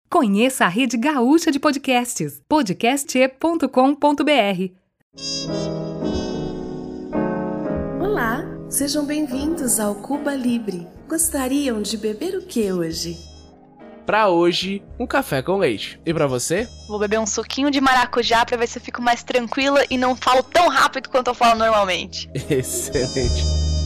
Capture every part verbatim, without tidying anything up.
Conheça a Rede Gaúcha de Podcasts, podcast ponto com ponto b r. Olá, sejam bem-vindos ao Cuba Libre. Gostariam de beber o que hoje? Pra hoje, um café com leite. E pra você? Vou beber um suquinho de maracujá pra ver se eu fico mais tranquila e não falo tão rápido quanto eu falo normalmente. Excelente.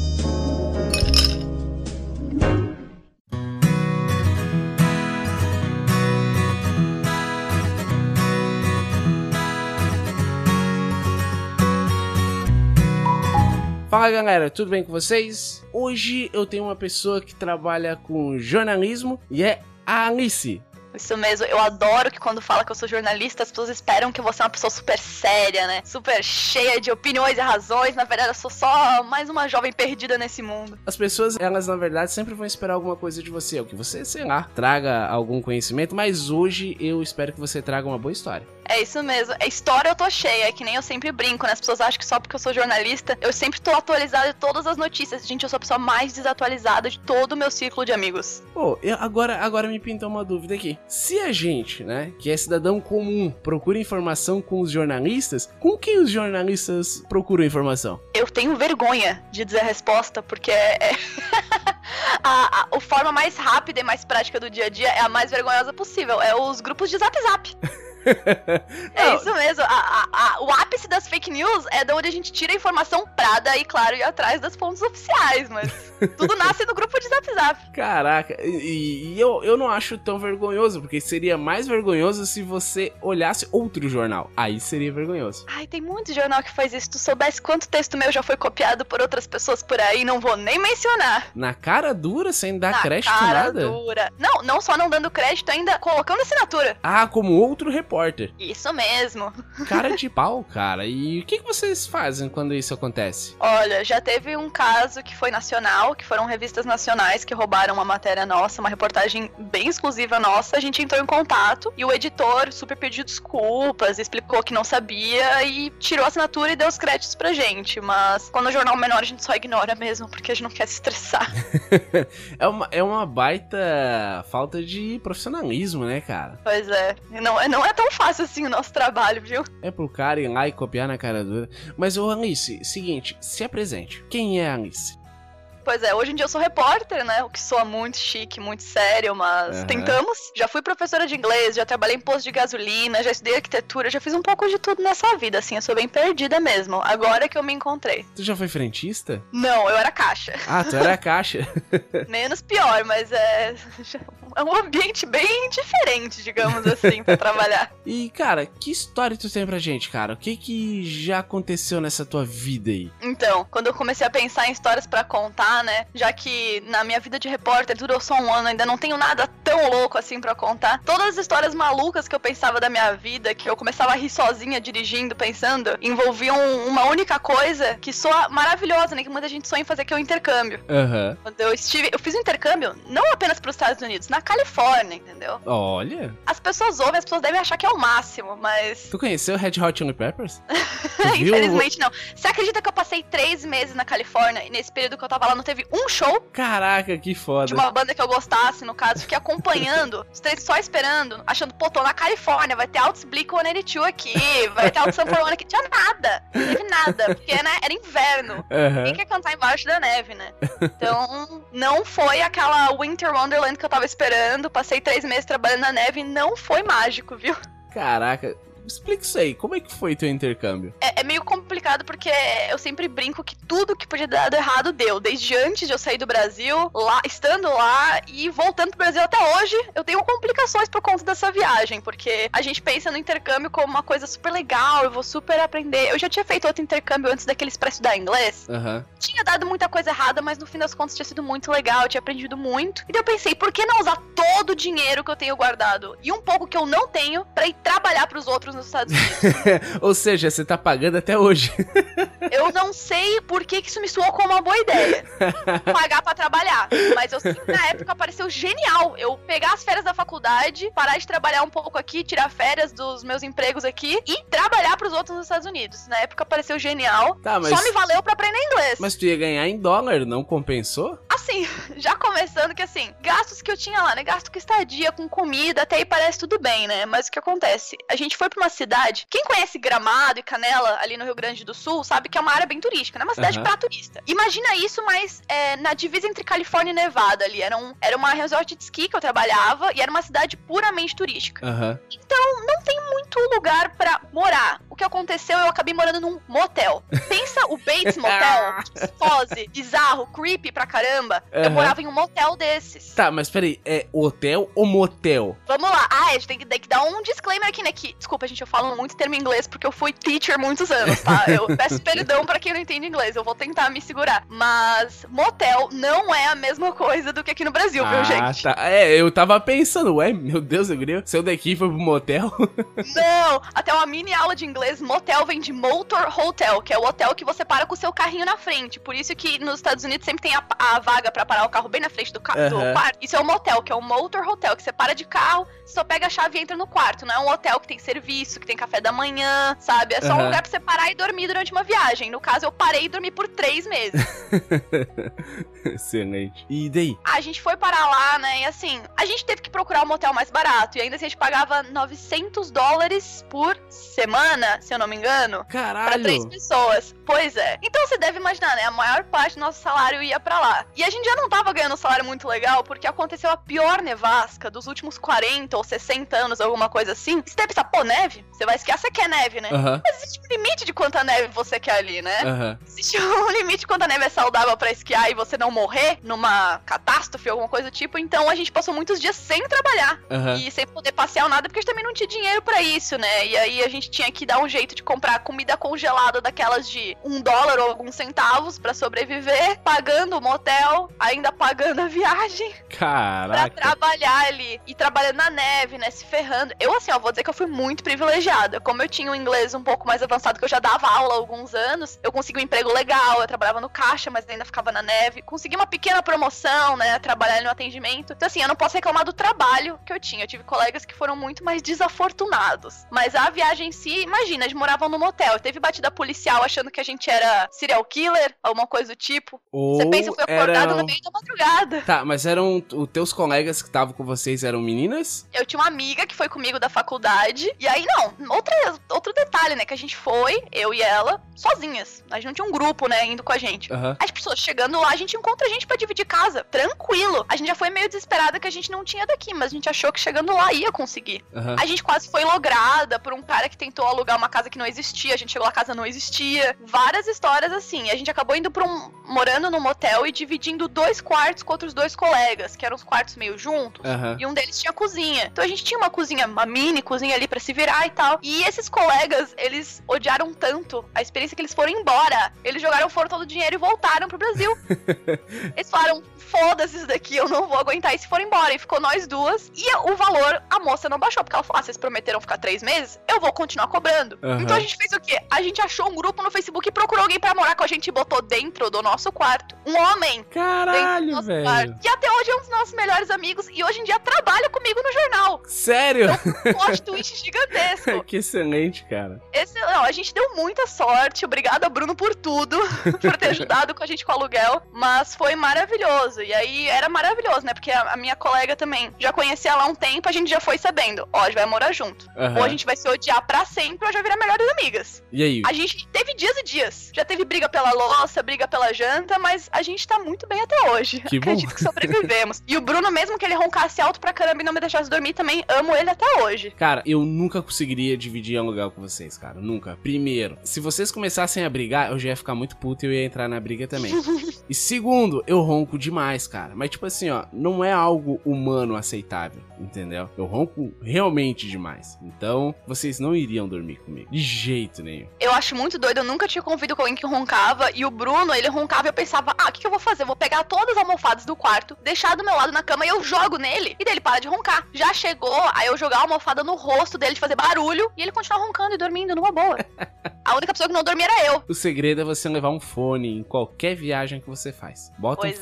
Fala galera, tudo bem com vocês? Hoje eu tenho uma pessoa que trabalha com jornalismo e é a Alice. Isso mesmo, eu adoro que quando fala que eu sou jornalista, as pessoas esperam que eu vou ser uma pessoa super séria, né? Super cheia de opiniões e razões. Na verdade, eu sou só mais uma jovem perdida nesse mundo. As pessoas, elas na verdade sempre vão esperar alguma coisa de você, ou que você, sei lá, traga algum conhecimento, mas hoje eu espero que você traga uma boa história. É isso mesmo, a história eu tô cheia, é que nem eu sempre brinco, né? As pessoas acham que só porque eu sou jornalista, eu sempre tô atualizada de todas as notícias. Gente, eu sou a pessoa mais desatualizada de todo o meu círculo de amigos. Pô, eu, agora, agora me pintou uma dúvida aqui. Se a gente, né, que é cidadão comum, procura informação com os jornalistas, com quem os jornalistas procuram informação? Eu tenho vergonha de dizer a resposta, porque é... é... a, a, a forma mais rápida e mais prática do dia a dia é a mais vergonhosa possível, é os grupos de zap zap. É isso mesmo, a, a, a, o ápice das fake news é da onde a gente tira a informação pra daí, claro, ir atrás das fontes oficiais, mas tudo nasce no grupo de zap zap. Caraca, e, e eu, eu não acho tão vergonhoso, porque seria mais vergonhoso se você olhasse outro jornal, aí seria vergonhoso. Ai, tem muito jornal que faz isso, tu soubesse quanto texto meu já foi copiado por outras pessoas por aí, não vou nem mencionar. Na cara dura, sem dar Na crédito, cara nada? Dura. Não, não só não dando crédito, ainda colocando assinatura. Ah, como outro repórter. Isso mesmo. Cara de pau, cara. E o que, que vocês fazem quando isso acontece? Olha, já teve um caso que foi nacional, que foram revistas nacionais que roubaram uma matéria nossa, uma reportagem bem exclusiva nossa. A gente entrou em contato e o editor super pediu desculpas, explicou que não sabia e tirou a assinatura e deu os créditos pra gente. Mas quando é jornal menor a gente só ignora mesmo, porque a gente não quer se estressar. é, uma, é uma baita falta de profissionalismo, né, cara? Pois é. Não, não é tão fácil assim o nosso trabalho, viu? É pro cara ir lá e copiar na cara dura. Mas, ô Alice, seguinte, se apresente. Quem é a Alice? Pois é, hoje em dia eu sou repórter, né? O que soa muito chique, muito sério, mas uhum. Tentamos. Já fui professora de inglês, já trabalhei em posto de gasolina, já estudei arquitetura, já fiz um pouco de tudo nessa vida, assim, eu sou bem perdida mesmo. Agora que eu me encontrei. Tu já foi frentista? Não, eu era caixa. Ah, tu era caixa. Menos pior, mas é... é um ambiente bem diferente, digamos assim, pra trabalhar. E, cara, que história tu tem pra gente, cara? O que que já aconteceu nessa tua vida aí? Então, quando eu comecei a pensar em histórias pra contar, né, já que na minha vida de repórter durou só um ano, ainda não tenho nada tão louco assim pra contar. Todas as histórias malucas que eu pensava da minha vida, que eu começava a rir sozinha dirigindo, pensando, envolviam uma única coisa que soa maravilhosa, né, que muita gente sonha em fazer, que é o intercâmbio. Uhum. Quando eu estive, eu fiz um intercâmbio não apenas pros Estados Unidos, na Califórnia, entendeu? Olha. As pessoas ouvem, as pessoas devem achar que é o máximo, mas... Tu conheceu Red Hot Chili Peppers? Infelizmente não. Você acredita que eu passei três meses na Califórnia e nesse período que eu tava lá não teve um show? Caraca, que foda. De uma banda que eu gostasse, no caso. Fiquei acompanhando, os três só esperando, achando, pô, tô na Califórnia, vai ter Altos Blink cento e oitenta e dois aqui, vai ter Altos Sanford aqui. Tinha nada, não teve nada, porque, né, era inverno. Uhum. Quem quer cantar embaixo da neve, né? Então, não foi aquela Winter Wonderland que eu tava esperando, passei três meses trabalhando na neve, não foi mágico, viu? Caraca. Explica isso aí, como é que foi teu intercâmbio? É, é meio complicado porque eu sempre brinco que tudo que podia dar errado deu. Desde antes de eu sair do Brasil, lá, estando lá e voltando pro Brasil até hoje, eu tenho complicações por conta dessa viagem, porque a gente pensa no intercâmbio como uma coisa super legal, eu vou super aprender. Eu já tinha feito outro intercâmbio antes daqueles pra estudar inglês. Uhum. Tinha dado muita coisa errada, mas no fim das contas tinha sido muito legal, eu tinha aprendido muito. E daí eu pensei, por que não usar todo o dinheiro que eu tenho guardado e um pouco que eu não tenho pra ir trabalhar pros outros nos Estados Unidos? Ou seja, você tá pagando até hoje. Eu não sei por que, que isso me soou como uma boa ideia. Pagar pra trabalhar. Mas eu sei que na época pareceu genial. Eu pegar as férias da faculdade, parar de trabalhar um pouco aqui, tirar férias dos meus empregos aqui e trabalhar pros outros nos Estados Unidos. Na época pareceu genial. Tá, mas... Só me valeu pra aprender inglês. Mas tu ia ganhar em dólar, não compensou? As assim, já começando que assim, gastos que eu tinha lá, né? Gasto com estadia, com comida, até aí parece tudo bem, né? Mas o que acontece? A gente foi pra uma cidade, quem conhece Gramado e Canela, ali no Rio Grande do Sul, sabe que é uma área bem turística, né? Uma cidade Uhum. pra turista. Imagina isso, mas é, na divisa entre Califórnia e Nevada ali. Era, um, era uma resort de esqui que eu trabalhava e era uma cidade puramente turística. Aham. Então, não tem muito lugar pra morar. O que aconteceu, eu acabei morando num motel. Pensa o Bates Motel, Fozzy, bizarro, creepy pra caramba. Eu Aham. morava em um motel desses. Tá, mas peraí, é hotel ou motel? Vamos lá. Ah, a gente tem que, tem que dar um disclaimer aqui, né? Que, desculpa, gente, eu falo muito termo em inglês porque eu fui teacher muitos anos, tá? Eu peço perdão pra quem não entende inglês. Eu vou tentar me segurar. Mas motel não é a mesma coisa do que aqui no Brasil, viu, Ah, gente? tá. É, eu tava pensando, ué, meu Deus, eu queria. Saiu daqui e foi pro motel? Não! Até uma mini aula de inglês, motel vem de motor hotel, que é o hotel que você para com o seu carrinho na frente. Por isso que nos Estados Unidos sempre tem a, a vaga pra parar o carro bem na frente do, ca do Aham. quarto. Isso é um motel, que é um motor hotel, que você para de carro, só pega a chave e entra no quarto. Não é um hotel que tem serviço, que tem café da manhã, sabe? É só um Aham. lugar pra você parar e dormir durante uma viagem. No caso, eu parei e dormi por três meses. Excelente. E daí? A gente foi parar lá, né? E assim, a gente teve que procurar um motel mais barato. E ainda assim a gente pagava novecentos dólares por semana, se eu não me engano. Pra três Caralho. pessoas. Pois é. Então você deve imaginar, né? A maior parte do nosso salário ia pra lá. E a gente já não tava ganhando um salário muito legal, porque aconteceu a pior nevasca dos últimos quarenta ou sessenta anos, alguma coisa assim. Você deve pensar, pô, neve? Você vai esquiar, você quer neve, né? Aham. Mas existe um limite de quanta neve você quer ali, né? Aham. Existe um limite de quanta neve é saudável pra esquiar e você não morrer numa catástrofe ou alguma coisa do tipo. Então a gente passou muitos dias sem trabalhar. Aham. E sem poder passear ou nada, porque a gente também não tinha dinheiro pra isso, né? E aí a gente tinha que dar um jeito de comprar comida congelada daquelas de um dólar ou alguns centavos pra sobreviver, pagando o motel, ainda pagando a viagem pra Caraca. trabalhar ali. E trabalhando na neve, né? Se ferrando. Eu, assim, ó, vou dizer que eu fui muito privilegiada. Como eu tinha o inglês um pouco mais avançado, que eu já dava aula há alguns anos, eu consegui um emprego legal, eu trabalhava no caixa, mas ainda ficava na neve. Consegui uma pequena promoção, né? Trabalhar no atendimento. Então, assim, eu não posso reclamar do trabalho que eu tinha. Eu tive colegas que foram muito mais desafortunados. Mas a viagem em si, imagina, eles moravam no motel. Teve batida policial achando que a gente era serial killer, alguma coisa do tipo. Ou Você pensa, eu fui acordada eram... no meio da madrugada. Tá, mas eram os teus colegas que estavam com vocês, eram meninas? Eu tinha uma amiga que foi comigo da faculdade. E aí, não, outra, outro detalhe, né? Que a gente foi, eu e ela, sozinhas. A gente não tinha um grupo, né, indo com a gente. Aham. As pessoas chegando lá, a gente encontra gente pra dividir casa. Tranquilo. A gente já foi meio desesperada que a gente não tinha daqui, mas a gente achou que chegando lá ia conseguir. Aham. A gente quase foi lograda por um cara que tentou alugar uma casa que não existia. A gente chegou lá, a casa não existia. Várias histórias assim. A gente acabou indo pra um... morando num motel e dividindo dois quartos com outros dois colegas, que eram os quartos meio juntos. Aham. E um deles tinha cozinha. Então a gente tinha uma cozinha, uma mini cozinha ali pra se virar e tal. E esses colegas, eles odiaram tanto a experiência que eles foram embora. Eles jogaram fora todo o dinheiro e voltaram pro Brasil. Eles falaram, foda-se isso daqui, eu não vou aguentar. E se foram embora. E ficou nós duas. E o valor, a moça não baixou. Porque ela falou, ah, vocês prometeram ficar três meses? Eu vou continuar cobrando. Aham. Então a gente fez o quê? A gente achou um grupo no Facebook e procurou alguém pra morar com a gente e botou dentro do nosso quarto. Um homem. Dentro do Caralho, nosso velho. quarto. E até hoje é um dos nossos melhores amigos. E hoje em dia trabalha comigo no jornal. Sério? Um plot twist gigantesco. Que excelente, cara. Esse, não, a gente deu muita sorte. Obrigada, Bruno, por tudo. Por ter ajudado com a gente com o aluguel. Mas foi maravilhoso. E aí era maravilhoso, né? Porque a, a minha colega também já conhecia ela há um tempo. A gente já foi sabendo. Ó, a gente vai morar junto. Aham. Ou a gente vai se odiar pra sempre, ou já virar melhores amigas. E aí? A gente teve dias e dias. Já teve briga pela louça, briga pela janta, mas a gente tá muito bem até hoje. Que bom. Acredito que sobrevivemos. E o Bruno, mesmo que ele roncasse alto pra caramba e não me deixasse dormir, também amo ele até hoje. Cara, eu nunca conseguiria dividir aluguel com vocês, cara. Nunca. Primeiro, se vocês começassem a brigar, eu já ia ficar muito puto e eu ia entrar na briga também. E segundo, eu ronco demais, cara. Mas tipo assim, ó, não é algo humano aceitável, entendeu? Eu ronco realmente demais. Então, vocês não iriam dormir comigo. De jeito nenhum. Eu acho muito doido, eu nunca tinha convivido com alguém que roncava. E o Bruno, ele roncava e eu pensava, ah, o que, que eu vou fazer? Eu vou pegar todas as almofadas do quarto, deixar do meu lado na cama e eu jogo nele. E daí ele para de roncar. Já chegou aí eu jogar a almofada no rosto dele de fazer barulho e ele continuar roncando e dormindo numa boa. A única pessoa que não dormia era eu. O segredo é você levar um fone em qualquer viagem que você faz. Bota Pois um fone é. no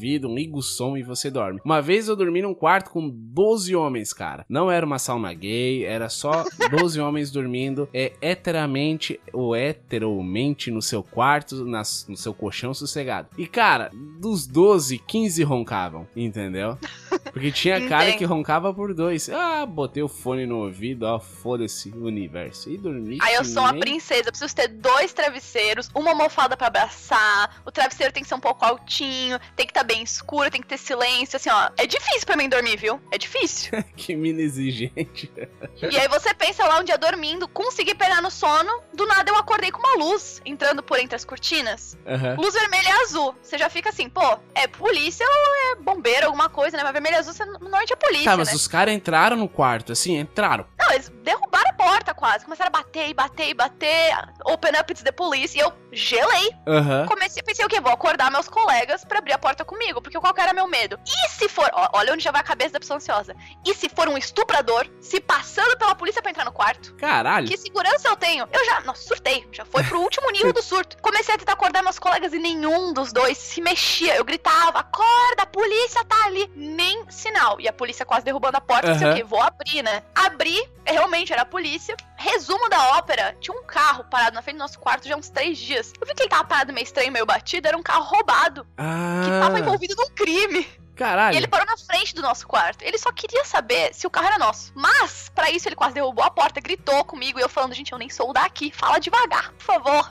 ouvido, liga o som e você dorme. Uma vez eu dormi num quarto com doze homens, cara. Não era uma sauna gay, era só doze homens dormindo é, heteramente ou heteromente no seu quarto, nas, no seu colchão sossegado. E, cara, dos doze, quinze roncavam, entendeu? Porque tinha cara que roncava por dois. Ah, botei o fone no ouvido, ó, foda-se o universo. E dormi. Aí eu sou uma princesa, eu preciso ter dois travesseiros, uma almofada pra abraçar, o travesseiro tem que ser um pouco altinho, tem que estar tá bem escuro, tem que ter silêncio, assim, ó. É difícil pra mim dormir, viu? É difícil. Que mina exigente. E aí você pensa lá um dia dormindo, consegui pegar no sono, do nada eu acordei com uma luz entrando por entre as cortinas. Uhum. Luz vermelha e azul. Você já fica assim, pô, é polícia ou é bombeiro, alguma coisa, né? Mas vermelho e azul, você normalmente é polícia, Tá, mas né? os caras entraram no quarto, assim, entraram. Não, eles derrubaram a porta quase. Começaram a bater e bater e bater. Open up, it's the police. E eu gelei. Aham. Uhum. Comecei, pensei o quê? Vou acordar meus colegas pra abrir a porta comigo. Porque qual que era meu medo? E se for... Ó, olha onde já vai a cabeça da pessoa ansiosa. E se for um estuprador se passando pela polícia pra entrar no quarto? Caralho. Que segurança eu tenho? Eu já... Nossa, surtei. Já foi pro último nível do surto. Comecei a tentar acordar meus colegas e nenhum dos dois se mexia. Eu gritava, acorda, a polícia tá ali. Nem sinal. E a polícia quase derrubando a porta. Uhum. Pensei o quê? Vou abrir, né? Abri, realmente era a polícia. Resumo da ópera, tinha um carro parado na frente do nosso quarto já há uns três dias. Eu vi que ele tava parado meio estranho, meio batido, era um carro roubado. Ah. Que tava envolvido num crime. Caralho. E ele parou na frente do nosso quarto. Ele só queria saber se o carro era nosso. Mas, pra isso, ele quase derrubou a porta, gritou comigo. E eu falando, gente, eu nem sou daqui. Fala devagar, por favor.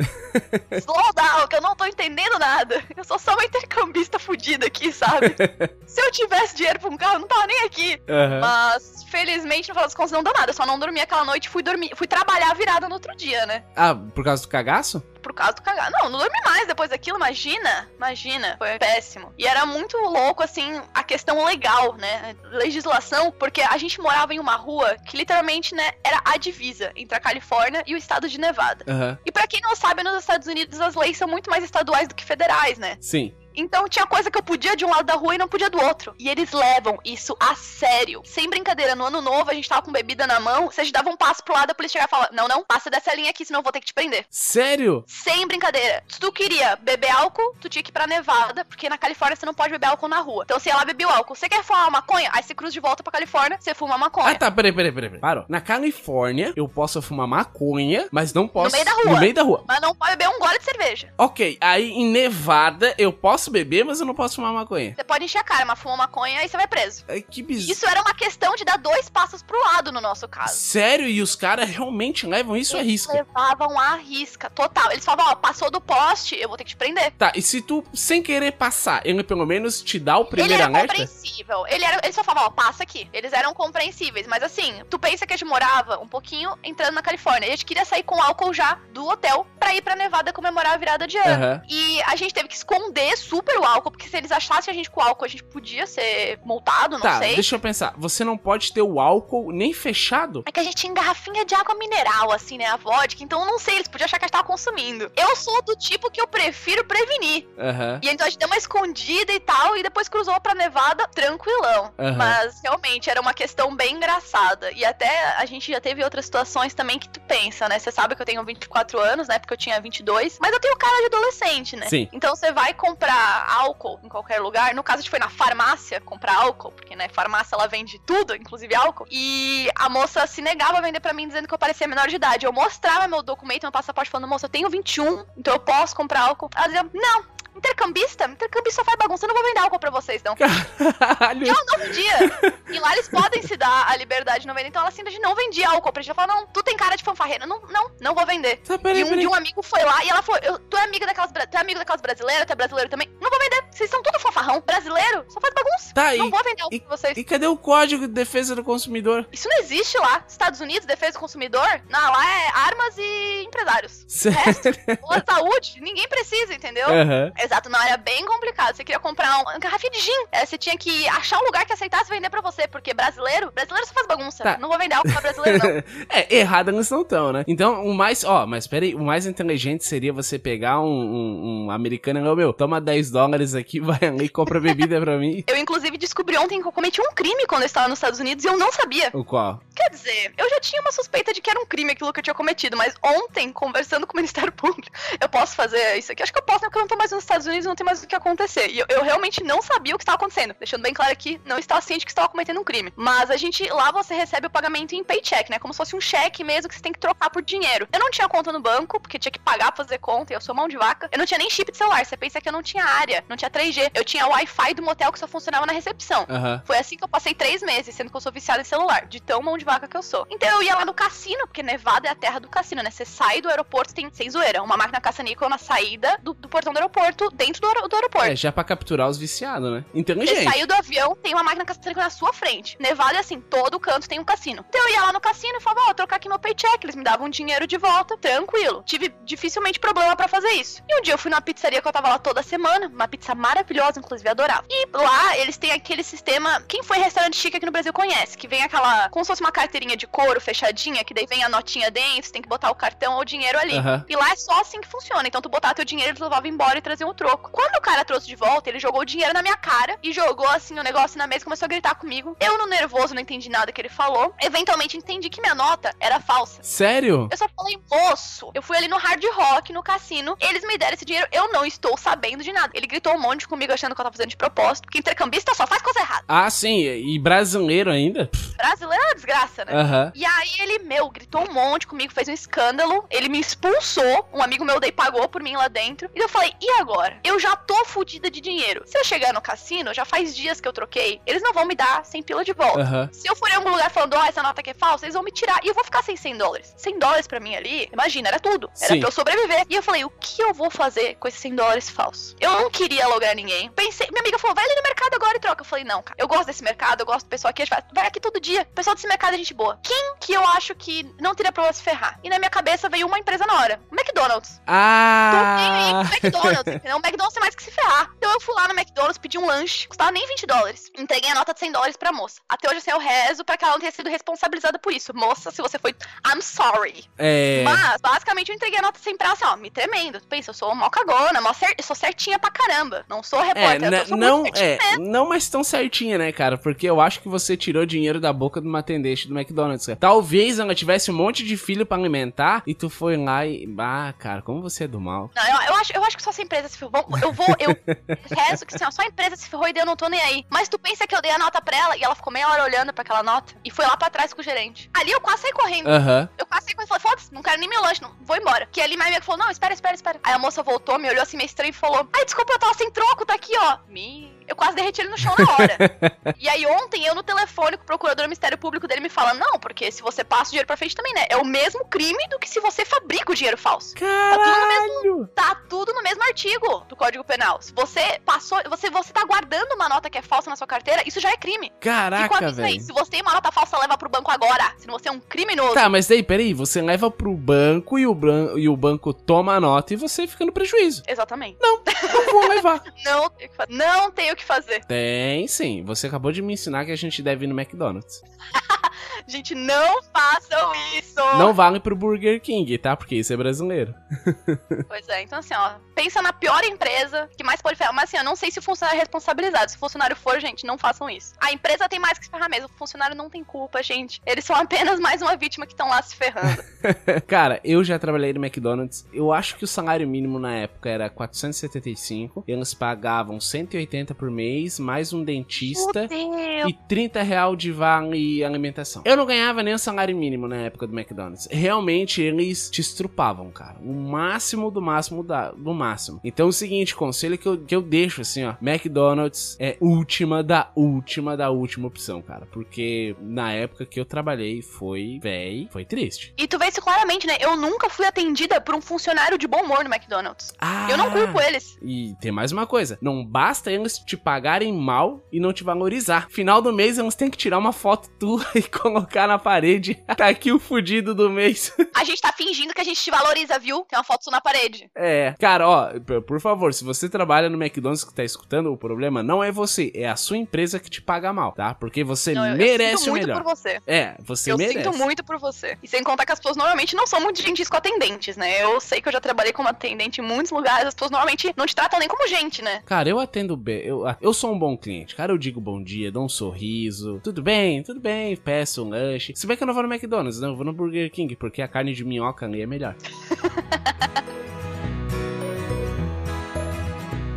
Slow down, que eu não tô entendendo nada. Eu sou só uma intercambista fudida aqui, sabe? Se eu tivesse dinheiro pra um carro, eu não tava nem aqui. Uhum. Mas, felizmente, no final das contas, não deu nada. Eu só não dormi aquela noite e fui, dormir, fui trabalhar virada no outro dia, né? Ah, por causa do cagaço? Por causa do cagado. Não, não dormi mais depois daquilo, imagina. Imagina, foi péssimo. E era muito louco, assim, a questão legal, né? Legislação, porque a gente morava em uma rua que literalmente, né, era a divisa entre a Califórnia e o estado de Nevada. Uhum. E pra quem não sabe, nos Estados Unidos as leis são muito mais estaduais do que federais, né? Sim. Então tinha coisa que eu podia de um lado da rua e não podia do outro. E eles levam isso a sério. Sem brincadeira, no ano novo a gente tava com bebida na mão, se a gente dava um passo pro lado, a polícia chegava e falava, não, não, passa dessa linha aqui, senão eu vou ter que te prender. Sério? Sem brincadeira. Se tu queria beber álcool, tu tinha que ir pra Nevada, porque na Califórnia você não pode beber álcool na rua. Então você ia lá beber o álcool. Você quer fumar uma maconha? Aí você cruza de volta pra Califórnia, você fuma maconha. Ah, tá, peraí, peraí, peraí. Parou. Na Califórnia, eu posso fumar maconha, mas não posso... No meio da rua. No meio da rua. Mas não pode beber um gole de cerveja. Ok, aí em Nevada, eu posso beber, mas eu não posso fumar maconha. Você pode encher a cara, mas fuma maconha, aí você vai preso. Ai, que bizarro. Isso era uma questão de dar dois passos pro lado no nosso caso. Sério? E os caras realmente levam isso à risca? Levavam à risca, total. Eles falavam, ó, passou do poste, eu vou ter que te prender. Tá, e se tu, sem querer passar, ele pelo menos te dá o primeiro ele era alerta? compreensível. Ele, era, ele só falava, ó, passa aqui. Eles eram compreensíveis, mas assim, tu pensa que a gente morava um pouquinho entrando na Califórnia. E a gente queria sair com álcool já do hotel pra ir pra Nevada comemorar a virada de ano. Uhum. E a gente teve que esconder super o álcool, porque se eles achassem a gente com álcool, a gente podia ser multado, não tá, sei. Tá, deixa eu pensar. Você não pode ter o álcool nem fechado? É que a gente tinha garrafinha de água mineral, assim, né, a vodka, então eu não sei, eles podiam achar que a gente tava consumindo. Eu sou do tipo que eu prefiro prevenir. Aham. Uhum. E então a gente deu uma escondida e tal, e depois cruzou pra Nevada tranquilão. Uhum. Mas realmente era uma questão bem engraçada. E até a gente já teve outras situações também que tu pensa, né? Você sabe que eu tenho vinte e quatro anos, né? Porque eu tinha vinte e dois. Mas eu tenho cara de adolescente, né? Sim. Então você vai comprar álcool em qualquer lugar. No caso, a gente foi na farmácia comprar álcool, porque, né, farmácia ela vende tudo, inclusive álcool. E a moça se negava a vender pra mim, dizendo que eu parecia menor de idade. Eu mostrava meu documento, meu passaporte, falando, moça, eu tenho vinte e um, então eu posso comprar álcool. Ela dizia, não. Intercambista? Intercambista só faz bagunça, eu não vou vender álcool pra vocês, não. Caralho. E ela não vendia. E lá eles podem se dar a liberdade de não vender, então ela simplesmente não vendia álcool pra gente. Ela falou, não, tu tem cara de fanfarreira. Não, não, não vou vender. Tá, peraí, e um peraí. dia um amigo foi lá e ela falou, eu, tu é amiga daquelas, tu é amigo daquelas brasileiras, tu é brasileiro também? Não vou vender, vocês são tudo fanfarrão. Brasileiro só faz bagunça. Tá, não e, vou vender álcool e, pra vocês. E cadê o Código de Defesa do Consumidor? Isso não existe lá. Estados Unidos, defesa do consumidor, não, lá é armas e empresários. Sério? O resto, a saúde, ninguém precisa, entendeu? Uhum. Exato, não, era bem complicado. Você queria comprar uma garrafinha de gin, é, você tinha que achar um lugar que aceitasse vender pra você, porque brasileiro, brasileiro só faz bagunça. Tá. Não vou vender álcool pra brasileiro, não. É, errada eles não estão, né? Então, o mais, ó, mas peraí, o mais inteligente seria você pegar um, um, um americano e falar, meu, toma dez dólares aqui, vai ali e compra bebida pra mim. Eu, inclusive, descobri ontem que eu cometi um crime quando eu estava nos Estados Unidos e eu não sabia. O qual? Quer dizer, eu já tinha uma suspeita de que era um crime aquilo que eu tinha cometido, mas ontem, conversando com o Ministério Público, eu posso fazer isso aqui? Acho que eu posso, né? Porque eu não tô mais nos Estados Unidos não tem mais o que acontecer. E eu, eu realmente não sabia o que estava acontecendo. Deixando bem claro aqui, não estava ciente que estava cometendo um crime. Mas a gente, lá você recebe o pagamento em paycheck, né? Como se fosse um cheque mesmo que você tem que trocar por dinheiro. Eu não tinha conta no banco, porque tinha que pagar pra fazer conta, e eu sou mão de vaca. Eu não tinha nem chip de celular. Você pensa que eu não tinha área, não tinha três G. Eu tinha Wi-Fi do motel que só funcionava na recepção. Uhum. Foi assim que eu passei três meses, sendo que eu sou viciada em celular, de tão mão de vaca que eu sou. Então eu ia lá no cassino, porque Nevada é a terra do cassino, né? Você sai do aeroporto, tem, sem zoeira, uma máquina caça-níquel na saída do, do portão do aeroporto, dentro do, aer- do aeroporto. É, já pra capturar os viciados, né? Inteligente. Você saiu do avião, tem uma máquina caça-níquel na sua frente. Nevada é assim, todo canto tem um cassino. Então eu ia lá no cassino e falava, ó, oh, trocar aqui meu paycheck. Eles me davam dinheiro de volta, tranquilo. Tive dificilmente problema pra fazer isso. E um dia eu fui numa pizzaria que eu tava lá toda semana, uma pizza maravilhosa, inclusive, adorava. E lá eles têm aquele sistema, quem foi em restaurante chique aqui no Brasil conhece, que vem aquela, como se fosse uma carteirinha de couro fechadinha, que daí vem a notinha dentro, você tem que botar o cartão ou o dinheiro ali. Uhum. E lá é só assim que funciona. Então tu botar teu dinheiro, eles levavam embora e traziam o troco. Quando o cara trouxe de volta, ele jogou o dinheiro na minha cara e jogou assim o negócio na mesa e começou a gritar comigo. Eu, no nervoso, não entendi nada que ele falou. Eventualmente entendi que minha nota era falsa. Sério? Eu só falei, moço, eu fui ali no Hard Rock, no cassino, eles me deram esse dinheiro, eu não estou sabendo de nada. Ele gritou um monte comigo achando que eu tava fazendo de propósito, porque intercambista só faz coisa errada. Ah, sim. E brasileiro ainda? Brasileiro é uma desgraça, né? Aham. Uhum. E aí ele, meu, gritou um monte comigo, fez um escândalo, ele me expulsou, um amigo meu daí pagou por mim lá dentro, e eu falei, e agora? Eu já tô fodida de dinheiro. Se eu chegar no cassino, já faz dias que eu troquei, eles não vão me dar cem pila de volta. Uhum. Se eu for em algum lugar falando, ó, oh, essa nota aqui é falsa, eles vão me tirar, e eu vou ficar sem cem dólares. cem dólares pra mim ali, imagina, era tudo. Era Sim. pra eu sobreviver. E eu falei, o que eu vou fazer com esses cem dólares falsos? Eu não queria lograr ninguém. Pensei, minha amiga falou, vai ali no mercado agora e troca. Eu falei, não, cara, eu gosto desse mercado, eu gosto do pessoal aqui, a gente vai, vai aqui todo dia. O pessoal desse mercado é gente boa. Quem que eu acho que não teria problema se ferrar? E na minha cabeça veio uma empresa na hora. O McDonald's. Ah! Tô nem aí pro McDonald's, entendeu? O McDonald's tem mais que se ferrar. Então eu fui lá no McDonald's, pedi um lanche, custava nem vinte dólares. Entreguei a nota de cem dólares pra moça. Até hoje, assim, eu rezo pra que ela não tenha sido responsabilizada por isso. Moça, se você foi... I'm sorry. É... Mas, basicamente, eu entreguei a nota sem pra, assim, ó, me tremendo. Pensa, eu sou mó cagona, mó cer... eu sou certinha pra caramba. Não sou repórter, É, eu sou não, muito é, certinha. não, mas tão certinha, né, cara? Porque eu acho que você tirou dinheiro da boca de uma atendente do McDonald's, cara. Talvez ela tivesse um monte de filho pra alimentar e tu foi lá e... Ah, cara, como você é do mal. Não, eu, eu, acho, eu acho que só essa empresa se ferrou. Eu vou, eu rezo que assim, ó, só a empresa se ferrou e daí eu não tô nem aí. Mas tu pensa que eu dei a nota pra ela e ela ficou meia hora olhando pra aquela nota e foi lá pra trás com o gerente. Ali eu quase saí correndo. Aham. Uhum. Eu quase saí correndo e falei, foda-se, não quero nem meu lanche, não, vou embora. Que ali minha amiga falou, não, espera, espera, espera. Aí a moça voltou, me olhou assim meio estranho e falou, ai, desculpa, eu tava sem troco, tá aqui, ó. Me... Eu quase derreti ele no chão na hora. E aí ontem eu no telefone com o procurador do Ministério Público dele me fala, não, porque se você passa o dinheiro pra frente também, né? É o mesmo crime do que se você fabrica o dinheiro falso. Caralho! Tá tudo no mesmo, tá tudo no mesmo artigo do Código Penal. Se você passou, você, você tá guardando uma nota que é falsa na sua carteira, isso já é crime. Caraca, velho. Se você tem uma nota falsa, leva pro banco agora. Se você é um criminoso. Tá, mas daí, peraí, você leva pro banco e o, bran... e o banco toma a nota e você fica no prejuízo. Exatamente. Não, não vou levar. Não tenho o que fazer. Não tenho o que fazer. Tem sim, você acabou de me ensinar que a gente deve ir no McDonald's. Gente, não façam isso! Não vale pro Burger King, tá? Porque isso é brasileiro. Pois é, então assim, ó, pensa na pior empresa que mais pode ferrar. Mas assim, eu não sei se o funcionário é responsabilizado. Se o funcionário for, gente, não façam isso. A empresa tem mais que se ferrar mesmo. O funcionário não tem culpa, gente. Eles são apenas mais uma vítima que estão lá se ferrando. Cara, eu já trabalhei no McDonald's. Eu acho que o salário mínimo na época era quatrocentos e setenta e cinco. Eles pagavam cento e oitenta por mês, mais um dentista e trinta reais de vale alimentação. Eu não ganhava nem o salário mínimo na época do McDonald's. Realmente, eles te estrupavam, cara. O máximo do máximo da, do máximo. Então, o seguinte, conselho que eu, que eu deixo, assim, ó. McDonald's é última da última da última opção, cara. Porque na época que eu trabalhei, foi, véi, foi triste. E tu vê isso claramente, né? Eu nunca fui atendida por um funcionário de bom humor no McDonald's. Ah, eu não culpo eles. E tem mais uma coisa. Não basta eles te pagarem mal e não te valorizar. Final do mês, eles têm que tirar uma foto tua e colocar na parede. Tá aqui o fudido do mês. A gente tá fingindo que a gente te valoriza, viu? Tem uma foto sua na parede. É. Cara, ó, por favor, se você trabalha no McDonald's que tá escutando, o problema não é você, é a sua empresa que te paga mal, tá? Porque você não, eu, merece eu sinto o melhor. muito por você. É, você eu merece. Eu sinto muito por você. E sem contar que as pessoas normalmente não são muito gentis com atendentes, né? Eu sei que eu já trabalhei como atendente em muitos lugares, as pessoas normalmente não te tratam nem como gente, né? Cara, eu atendo bem, eu, eu sou um bom cliente. Cara, eu digo bom dia, dou um sorriso. Tudo bem, tudo bem, peço um lanche. Se bem que eu não vou no McDonald's, não, eu vou no Burger King, porque a carne de minhoca ali é melhor.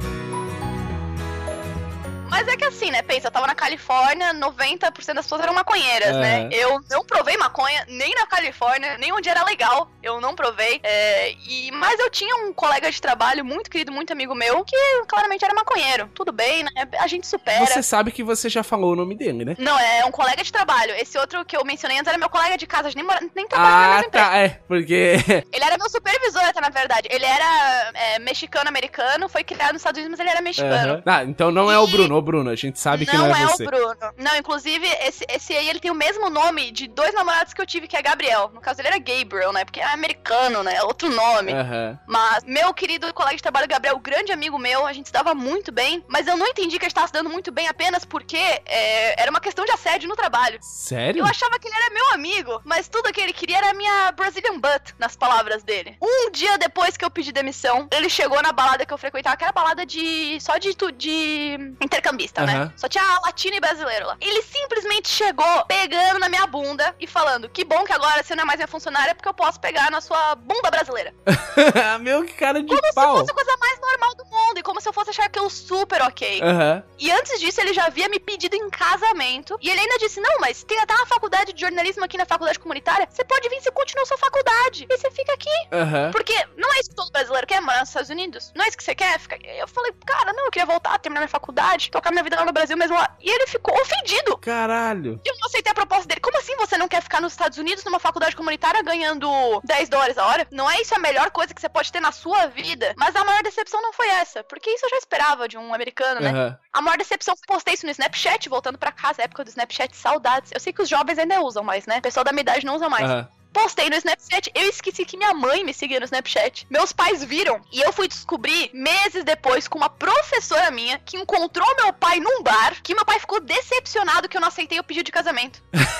pensa, eu tava na Califórnia, noventa por cento das pessoas eram maconheiras, Uhum. né? Eu não provei maconha, nem na Califórnia, nem onde era legal, eu não provei. É, e, mas eu tinha um colega de trabalho muito querido, muito amigo meu, que claramente era maconheiro. Tudo bem, né? A gente supera. Você sabe que você já falou o nome dele, né? Não, é um colega de trabalho. Esse outro que eu mencionei antes era meu colega de casa, a gente nem, mora, nem trabalha na Ah, mesma empresa. tá, é, porque... Ele era meu supervisor até, na verdade. Ele era é, mexicano-americano, foi criado nos Estados Unidos, mas ele era mexicano. Uhum. Ah, então não é o E- Bruno, ô Bruno, a gente sabe que não, Não é é você. o Bruno. Não, inclusive, esse, esse aí, ele tem o mesmo nome de dois namorados que eu tive, que é Gabriel. No caso, ele era Gabriel, né? Porque é americano, né? É outro nome. Aham. Mas meu querido colega de trabalho, Gabriel, grande amigo meu, a gente se dava muito bem, mas eu não entendi que a gente tava se dando muito bem apenas porque é, era uma questão de assédio no trabalho. Sério? Eu achava que ele era meu amigo, mas tudo que ele queria era a minha Brazilian butt, nas palavras dele. Um dia depois que eu pedi demissão, ele chegou na balada que eu frequentava, que era balada de... só de, tu- de intercambista, né? Aham. Só tinha latino e brasileiro lá. Ele simplesmente chegou pegando na minha bunda e falando, que bom que agora você não é mais minha funcionária, porque eu posso pegar na sua bunda brasileira. Meu, que cara de Como se pau. fosse a coisa mais normal do mundo, e como se eu fosse achar aquilo super ok. Aham. E antes disso, ele já havia me pedido em casamento. E ele ainda disse, não, mas tem até uma faculdade de jornalismo aqui na faculdade comunitária. Você pode vir, você continua sua faculdade. E você fica aqui. Aham. Porque não é isso que todo brasileiro quer, morar nos Estados Unidos. Não é isso que você quer? Fica... Eu falei, cara, não, eu queria voltar, terminar minha faculdade, tocar minha vida lá no Brasil mesmo lá. E ele ficou ofendido. Caralho. E eu não aceitei a proposta dele. Como assim você não quer ficar nos Estados Unidos numa faculdade comunitária ganhando dez dólares a hora? Não é isso a melhor coisa que você pode ter na sua vida? Mas a maior decepção não foi essa, porque isso eu já esperava de um americano, né? Aham. A maior decepção, postei isso no Snapchat, voltando pra casa, época do Snapchat, saudades. Eu sei que os jovens ainda usam mais, né? O pessoal da minha idade não usa mais. Aham. Postei no Snapchat, eu esqueci que minha mãe me seguia no Snapchat. Meus pais viram, e eu fui descobrir meses depois com uma professora minha que encontrou meu pai num bar, que meu pai ficou decepcionado que eu não aceitei o pedido de casamento.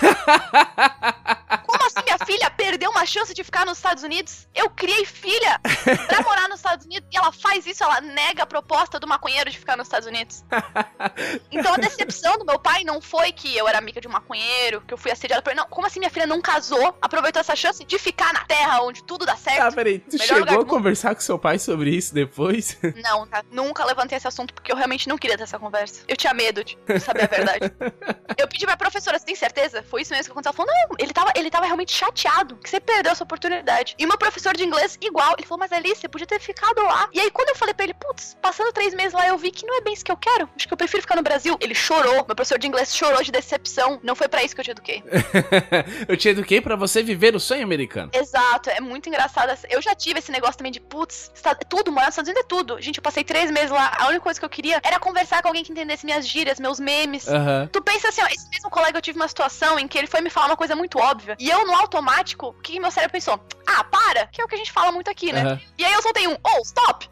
Como assim minha filha perdeu uma chance de ficar nos Estados Unidos? Eu criei filha pra morar nos Estados Unidos e ela faz isso, ela nega a proposta do maconheiro de ficar nos Estados Unidos. Então a decepção do meu pai não foi que eu era amiga de um maconheiro, que eu fui assediada por ele. Não, como assim minha filha não casou, aproveitou essa chance de ficar na terra onde tudo dá certo? Ah, peraí, tu Melhor lugar chegou a do mundo. conversar com seu pai sobre isso depois? Não, tá? Nunca levantei esse assunto porque eu realmente não queria ter essa conversa. Eu tinha medo de saber a verdade. Eu pedi pra professora, você tem certeza? Foi isso mesmo que aconteceu? Ela falou, não, ele tava, ele tava realmente chateado que você perdeu essa oportunidade. E o meu professor de inglês, igual, ele falou, mas Alice, você podia ter ficado lá. E aí quando eu falei pra ele, putz, passando três meses lá, eu vi que não é bem isso que eu quero. Acho que eu prefiro ficar no Brasil. Ele chorou, meu professor de inglês chorou de decepção. Não foi pra isso que eu te eduquei. Eu te eduquei pra você viver o sonho americano. Exato, é muito engraçado. Eu já tive esse negócio também de, putz, está- tudo, morar nos Estados Unidos é tudo. Gente, eu passei três meses lá, a única coisa que eu queria era conversar com alguém que entendesse minhas gírias, meus memes. Aham. Tu pensa assim, ó, esse mesmo colega eu tive uma situação em que ele foi me falar uma coisa muito óbvia. E eu, no automático, o que que meu cérebro pensou? Ah, para! Que é o que a gente fala muito aqui, né? Aham. E aí eu soltei um, oh, stop!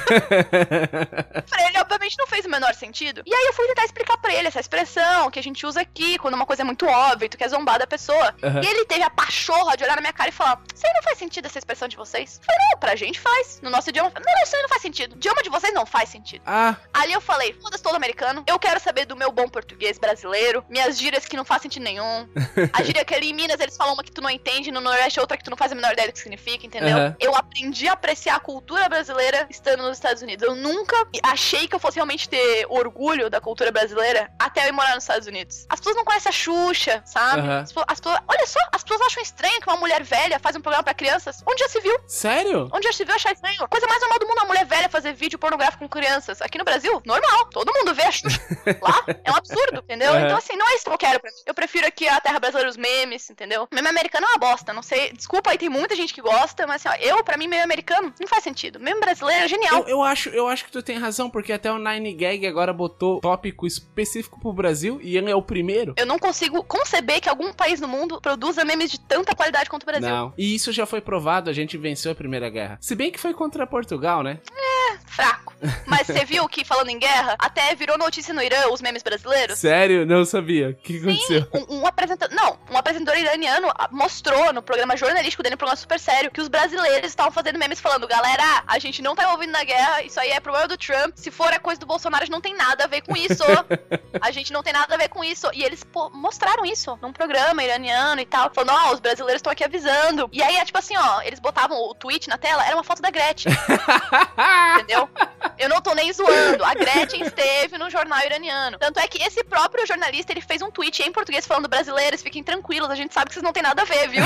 Pra ele, obviamente, não fez o menor sentido. E aí eu fui tentar explicar pra ele essa expressão que a gente usa aqui, quando uma coisa é muito óbvia e tu quer zombar da pessoa. Aham. E ele teve a pachorra de olhar na minha cara e falar, isso aí não faz sentido essa expressão de vocês? Eu falei, não, pra gente faz. No nosso idioma, não, não, isso aí não faz sentido. O idioma de vocês não faz sentido. Ah, Ali eu falei, foda-se todo americano, eu quero saber do meu bom português brasileiro, minhas gírias que não faz sentido nenhum. A gíria que ali em Minas eles falam uma que tu não entende, no Nordeste outra que tu não faz a menor ideia do que significa, entendeu? Aham. Eu aprendi a apreciar a cultura brasileira estando nos Estados Unidos. Eu nunca achei que eu fosse realmente ter orgulho da cultura brasileira até eu ir morar nos Estados Unidos. As pessoas não conhecem a Xuxa, sabe? Aham. As, pessoas- as pessoas, olha só, as pessoas acham estranho que uma mulher velha faz um programa pra crianças. Onde já se viu? sério? Onde já se viu achar estranho? A coisa mais normal do mundo é uma mulher velha fazer vídeo pornográfico com crianças. Aqui no Brasil, normal. Todo mundo vê a Xuxa. Lá é um absurdo, entendeu? Uhum. Então, assim, não é isso que eu quero pra mim. Eu prefiro aqui a terra brasileira, os memes, entendeu? Meme americano é uma bosta. Não sei. Desculpa aí, tem muita gente que gosta, mas assim, ó, eu, pra mim, meme americano não faz sentido. Meme brasileiro é genial. Eu, eu, acho, eu acho que tu tem razão, porque até o Nine Gag agora botou tópico específico pro Brasil e ele é o primeiro. Eu não consigo conceber que algum país no mundo produza memes de tanta qualidade quanto o Brasil. Não. E isso já foi provado, a gente venceu a Primeira Guerra. Se bem que foi contra Portugal, né? Fraco. Mas você viu que, falando em guerra, até virou notícia no Irã os memes brasileiros? Sério? Não sabia. O que aconteceu? Um, um apresentador. Não, um apresentador iraniano ah, mostrou no programa jornalístico dele, um programa super sério, que os brasileiros estavam fazendo memes falando: galera, a gente não tá envolvido na guerra, isso aí é problema do Trump. Se for a coisa do Bolsonaro, a gente não tem nada a ver com isso. A gente não tem nada a ver com isso. E eles pô, mostraram isso num programa iraniano e tal. Falando, ó, os brasileiros estão aqui avisando. E aí é tipo assim, ó, eles botavam o tweet na tela, era uma foto da Gretchen. Entendeu? entendeu? Eu não tô nem zoando. A Gretchen esteve no jornal iraniano. Tanto é que esse próprio jornalista, ele fez um tweet em português falando: brasileiros, fiquem tranquilos, a gente sabe que vocês não tem nada a ver, viu?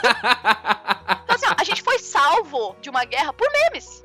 Então assim, ó, a gente foi salvo de uma guerra por memes.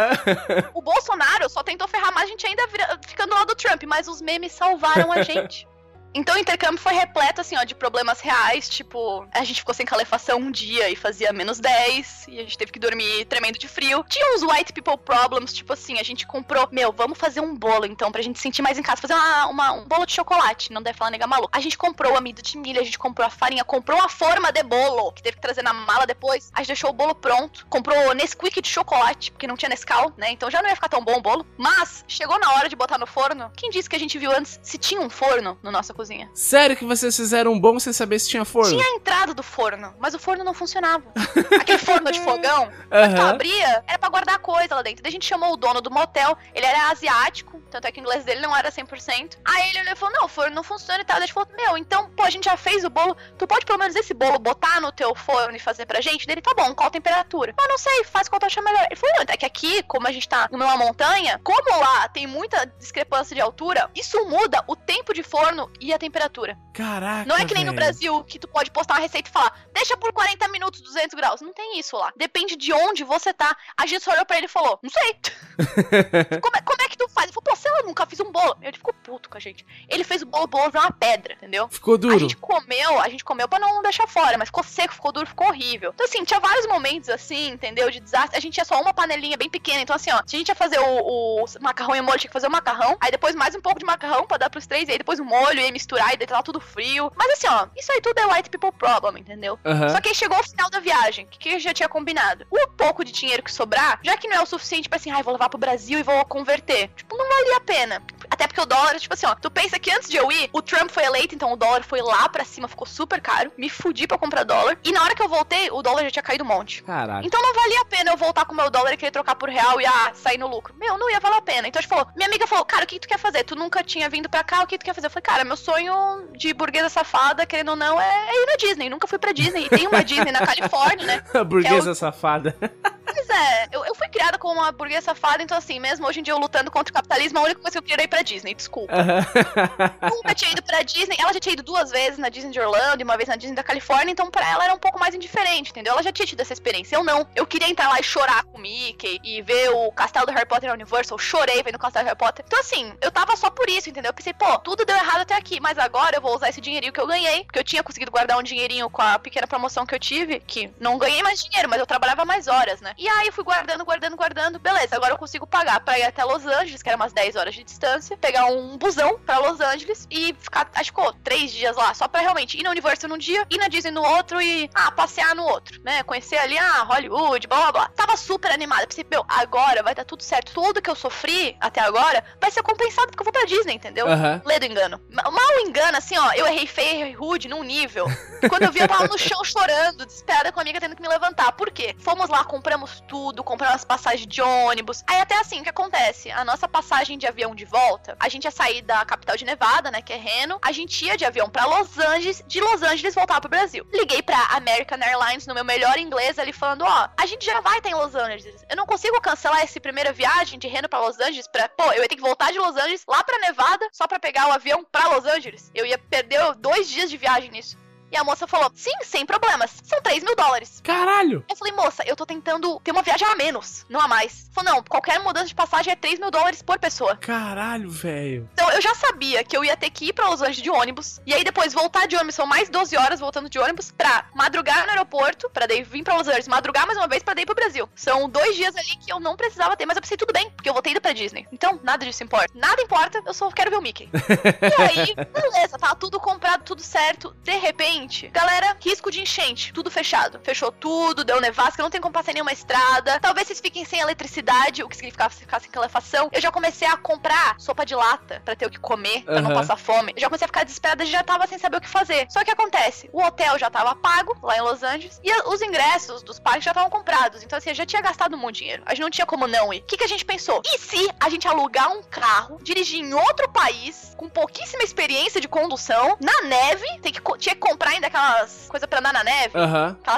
Uhum. O Bolsonaro só tentou ferrar mais, a gente ainda vira, ficando lá do Trump, mas os memes salvaram a gente. Então o intercâmbio foi repleto, assim, ó, de problemas reais, tipo, a gente ficou sem calefação um dia e fazia menos dez, e a gente teve que dormir tremendo de frio. Tinha uns white people problems, tipo assim, a gente comprou, meu, vamos fazer um bolo, então, pra gente sentir mais em casa, fazer uma, uma, um bolo de chocolate, não deve falar nega maluco. A gente comprou o amido de milho, a gente comprou a farinha, comprou a forma de bolo, que teve que trazer na mala depois, a gente deixou o bolo pronto, comprou Nesquik de chocolate, porque não tinha Nescau, né, então já não ia ficar tão bom o bolo. Mas, chegou na hora de botar no forno, quem disse que a gente viu antes se tinha um forno no nosso cozinha? Sério que vocês fizeram um bom sem saber se tinha forno? Tinha a entrada do forno, mas o forno não funcionava. Aquele forno de fogão, uhum. Quando tu abria, era pra guardar coisa lá dentro. Daí a gente chamou o dono do motel, ele era asiático, tanto é que o inglês dele não era cem por cento. Aí ele olhou e falou: não, o forno não funciona e tal. Daí a gente falou: meu, então, pô, a gente já fez o bolo, tu pode pelo menos esse bolo botar no teu forno e fazer pra gente? Daí ele: tá bom, qual a temperatura? Ah, não sei, faz qual tu achar melhor. Ele falou: não, é que aqui, como a gente tá numa montanha, como lá tem muita discrepância de altura, isso muda o tempo de forno e a temperatura. Caraca, não é que nem véio. No Brasil, que tu pode postar uma receita e falar: deixa por quarenta minutos, duzentos graus. Não tem isso lá. Depende de onde você tá. A gente só olhou pra ele e falou: não sei. como, é, como é que tu faz? Ele falou: pô, sei lá, eu nunca fiz um bolo. Ele ficou puto com a gente. Ele fez o bolo, o bolo virou uma pedra, entendeu? Ficou duro. A gente comeu, a gente comeu pra não deixar fora, mas ficou seco, ficou duro, ficou horrível. Então assim, tinha vários momentos assim, entendeu? De desastre. A gente tinha só uma panelinha bem pequena. Então assim, ó, se a gente ia fazer o, o macarrão e molho, tinha que fazer o macarrão. Aí depois mais um pouco de macarrão pra dar pros três. E aí depois o molho, ia misturar e daí tava tudo frio. Mas assim, ó, isso aí tudo é white people problem, entendeu? Uhum. Só que aí chegou o final da viagem. O que, que a gente já tinha combinado? O pouco de dinheiro que sobrar, já que não é o suficiente pra assim, ai, ah, vou levar pro Brasil e vou converter. Tipo, não valia a pena. Até porque o dólar, tipo assim, ó, tu pensa que antes de eu ir, o Trump foi eleito, então o dólar foi lá pra cima, ficou super caro. Me fudi pra comprar dólar. E na hora que eu voltei, o dólar já tinha caído um monte. Caraca. Então não valia a pena eu voltar com o meu dólar e querer trocar por real e ah, sair no lucro. Meu, não ia valer a pena. Então a gente falou, minha amiga falou: cara, o que tu quer fazer? Tu nunca tinha vindo pra cá, o que tu quer fazer? Eu falei: cara, meu sonho de burguesa safada, querendo ou não, é, é ir na Disney. Nunca fui pra Disney. E tem uma Disney na Califórnia, né? A burguesa é o... safada. Pois é, eu, eu fui criada como uma burguesa safada, então assim, mesmo hoje em dia eu lutando contra o capitalismo, a única coisa que eu queria era ir pra Disney, desculpa. Uhum. Nunca tinha ido pra Disney, ela já tinha ido duas vezes na Disney de Orlando e uma vez na Disney da Califórnia, então pra ela era um pouco mais indiferente, entendeu? Ela já tinha tido essa experiência, eu não. Eu queria entrar lá e chorar com o Mickey e ver o castelo do Harry Potter na Universal, eu chorei vendo o castelo do Harry Potter. Então assim, eu tava só por isso, entendeu? Eu pensei, pô, tudo deu errado até aqui, mas agora eu vou usar esse dinheirinho que eu ganhei, porque eu tinha conseguido guardar um dinheirinho com a pequena promoção que eu tive, que não ganhei mais dinheiro, mas eu trabalhava mais horas, né? E aí eu fui guardando, guardando, guardando, beleza, agora eu consigo pagar pra ir até Los Angeles, que era umas dez horas de distância, pegar um busão pra Los Angeles e ficar, acho que ficou três dias lá, só pra realmente ir na Universal num dia, ir na Disney no outro e, ah, passear no outro, né? Conhecer ali, ah, Hollywood, blá, blá, blá. Tava super animada, pensei, meu, agora vai dar tudo certo, tudo que eu sofri até agora vai ser compensado porque eu vou pra Disney, entendeu? Uhum. Lê do engano. Mal engano, assim, ó, eu errei feio, errei rude, num nível. Quando eu vi, eu tava no chão chorando, desesperada com a amiga tendo que me levantar. Por quê? Fomos lá, compramos tudo, compramos as passagens de ônibus. Aí até assim, o que acontece? A nossa passagem de avião de volta, a gente ia sair da capital de Nevada, né, que é Reno. A gente ia de avião pra Los Angeles, de Los Angeles voltar pro Brasil. Liguei pra American Airlines no meu melhor inglês ali falando, ó, a gente já vai estar em Los Angeles. Eu não consigo cancelar essa primeira viagem de Reno pra Los Angeles pra, pô, eu ia ter que voltar de Los Angeles lá pra Nevada só pra pegar o avião pra Los Angeles. Eu ia perder dois dias de viagem nisso. E a moça falou, sim, sem problemas, são três mil dólares. Caralho! Eu falei, moça, eu tô tentando ter uma viagem a menos, não a mais. Falou, não, qualquer mudança de passagem é três mil dólares por pessoa. Caralho, velho. Então eu já sabia que eu ia ter que ir pra Los Angeles de ônibus, e aí depois voltar de ônibus, são mais doze horas voltando de ônibus, pra madrugar no aeroporto, pra daí vir pra Los Angeles, madrugar mais uma vez pra daí ir pro Brasil. São dois dias ali que eu não precisava ter, mas eu pensei, tudo bem, porque eu vou ter ido pra Disney. Então, nada disso importa. Nada importa, eu só quero ver o Mickey. E aí, beleza, tava tudo comprado, tudo certo. De repente, galera, risco de enchente, tudo fechado. Fechou tudo, deu nevasca, não tem como passar nenhuma estrada. Talvez vocês fiquem sem eletricidade, o que significava ficar sem calefação. Eu já comecei a comprar sopa de lata pra ter o que comer, pra uhum. não passar fome. Eu já comecei a ficar desesperada e já tava sem saber o que fazer. Só que o que acontece? O hotel já tava pago, lá em Los Angeles, e os ingressos dos parques já estavam comprados. Então assim, eu já tinha gastado muito dinheiro. A gente não tinha como não ir. O que, que a gente pensou? E se a gente alugar um carro, dirigir em outro país, com pouquíssima experiência de condução, na neve, tem que, tinha que comprar ainda aquelas coisa pra andar na neve, uhum. aquelas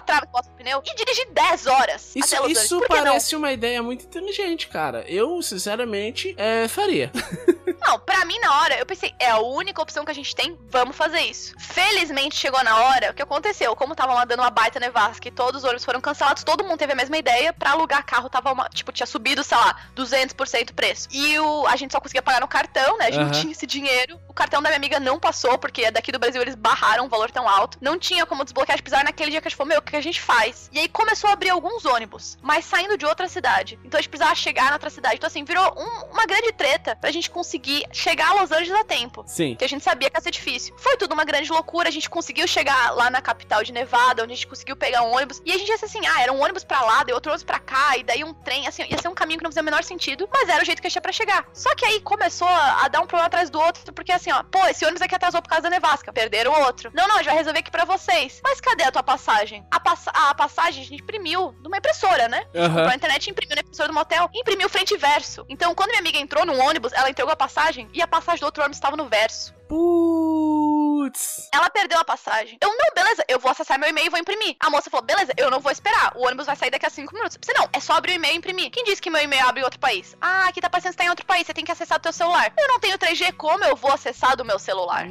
aquela trava que bota o pneu, e dirigir dez horas Isso, até Los Angeles. isso Por que parece não? uma ideia muito inteligente, cara. Eu, sinceramente, é, faria. Não, pra mim, na hora, eu pensei, é a única opção que a gente tem, vamos fazer isso. Felizmente, chegou na hora, o que aconteceu? Como tava lá dando uma baita nevasca e todos os ônibus foram cancelados, todo mundo teve a mesma ideia, pra alugar carro tava, uma, tipo, tinha subido, sei lá, duzentos por cento o preço. E o, a gente só conseguia pagar no cartão, né, a gente Uhum. não tinha esse dinheiro. O cartão da minha amiga não passou, porque daqui do Brasil eles barraram um valor tão alto. Não tinha como desbloquear, a gente precisava naquele dia que a gente falou, meu, o que a gente faz? E aí começou a abrir alguns ônibus, mas saindo de outra cidade. Então a gente precisava chegar na outra cidade. Então assim, virou um, uma grande treta pra gente conseguir chegar a Los Angeles a tempo. Sim. Que a gente sabia que ia ser difícil. Foi tudo uma grande loucura, a gente conseguiu chegar lá na capital de Nevada, onde a gente conseguiu pegar um ônibus. E a gente ia ser assim, ah, era um ônibus pra lá, daí outro ônibus pra cá, e daí um trem, assim, ia ser um caminho que não fazia o menor sentido, mas era o jeito que a gente ia pra chegar. Só que aí começou a, a dar um problema atrás do outro, porque assim, ó, pô, esse ônibus aqui atrasou por causa da nevasca, perderam o outro. Não, não, a gente vai resolver aqui pra vocês. Mas cadê a tua passagem? A, pass a passagem a gente imprimiu numa impressora, né? A gente Uhum. comprou na internet, imprimiu na impressora do motel, e imprimiu frente e verso. Então, quando minha amiga entrou num ônibus, ela entregou a passagem, e a passagem do outro ônibus estava no verso. Putz. Ela perdeu a passagem. Eu, não, beleza, eu vou acessar meu e-mail e vou imprimir. A moça falou, beleza, eu não vou esperar. O ônibus vai sair daqui a cinco minutos. Você não, é só abrir o e-mail e imprimir. Quem disse que meu e-mail abre em outro país? Ah, aqui tá parecendo que tá em outro país, você tem que acessar do teu celular. Eu não tenho três G, como eu vou acessar do meu celular?